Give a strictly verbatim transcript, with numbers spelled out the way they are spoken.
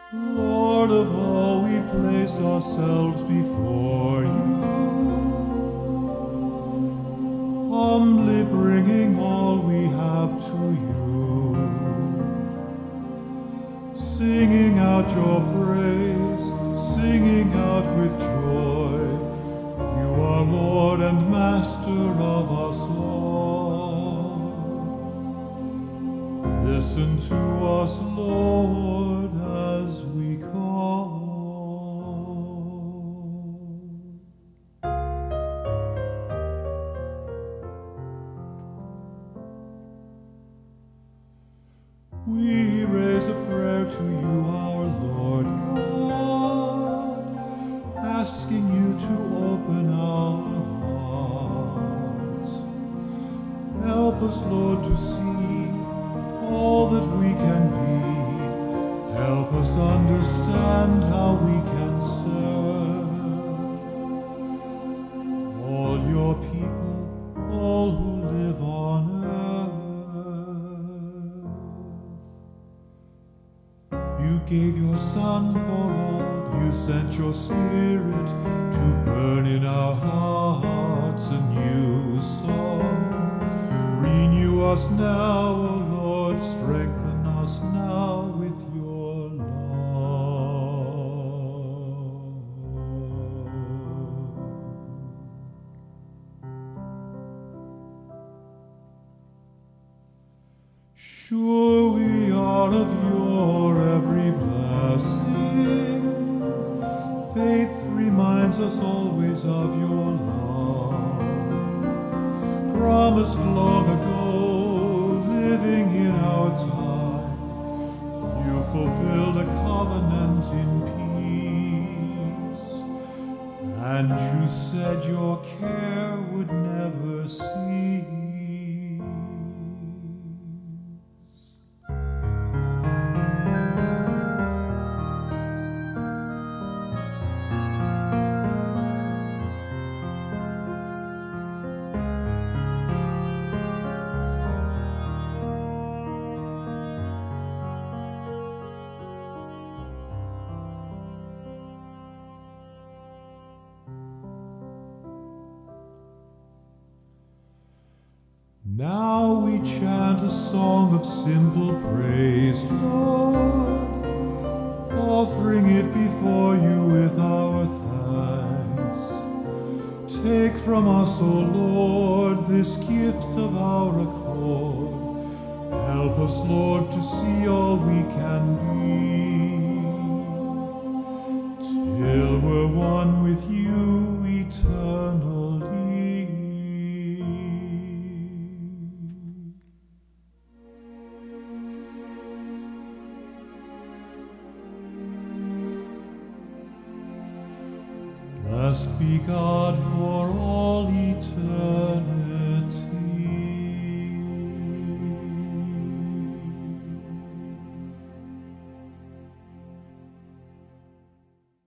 Lord of all, we place ourselves before you, humbly bringing all we have to you, singing out your praise, singing out with joy. You are Lord and Master of us all. Listen to us, Lord, as we call. We raise a prayer to you, our Lord God, asking you to open our hearts. Help us, Lord, to see all that we can be. Help us understand how we can serve all your people, all who live on earth. You gave your Son for all, you sent your Spirit to burn in our hearts a new song. Renew us now, O Lord, strengthen us now with your love. Sure we are of your every blessing. Faith reminds us always of your love, promised long ago, living in our time. You fulfill the covenant in peace, and you said your care would never cease. Now we chant a song of simple praise, Lord, offering it before you with our thanks. Take from us, O Lord, this gift of our accord. Help us, Lord, to see all we can be, till we're one with you eternally. Blessed be God for